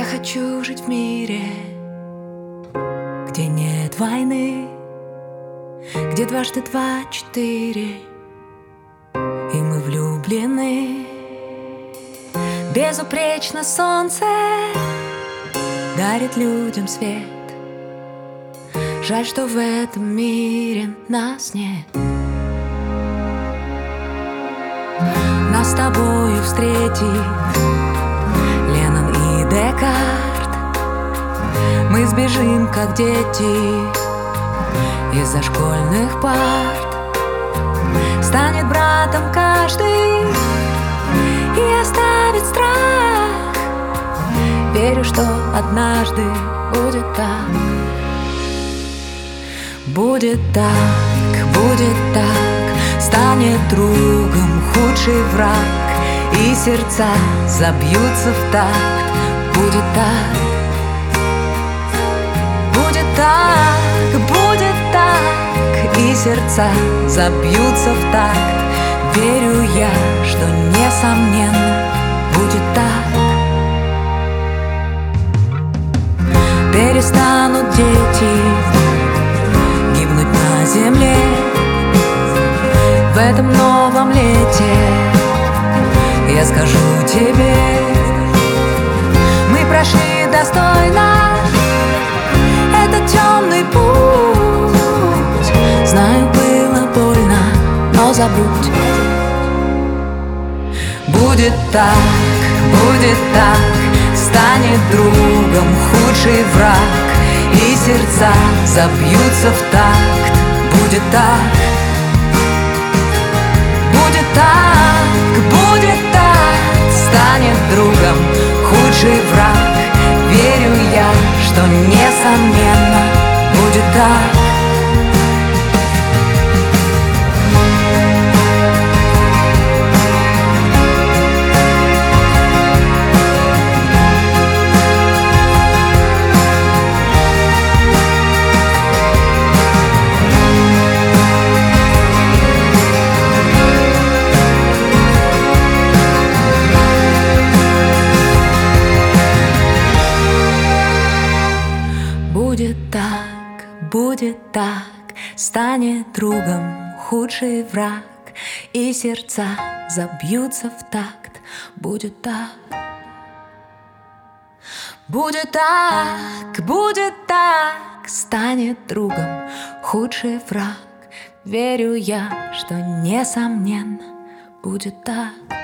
Я хочу жить в мире, где нет войны, где дважды два — 4, и мы влюблены. Безупречно солнце дарит людям свет. Жаль, что в этом мире нас нет. Нас с тобою встретит Леннон и Декарт. Мы сбежим, как дети, из-за школьных парт. Станет братом каждый и оставит страх. Верю, что однажды будет так. Будет так, будет так. Станет другом худший враг, и сердца забьются в такт. Будет так, будет так, будет так, и сердца забьются в такт. Верю я, что несомненно будет так. Перестанут дети гибнуть на земле в этом новом лете. Я скажу тебе, мы прошли достойно этот темный путь. Знаю, было больно, но забудь. Будет так, станет другом худший враг, и сердца забьются в такт. Будет так, будет так, будет так. Станет другом худший враг. Верю я, что несомненно будет так. Будет так, станет другом худший враг, и сердца забьются в такт. Будет так, будет так, станет другом худший враг. Верю я, что несомненно будет так.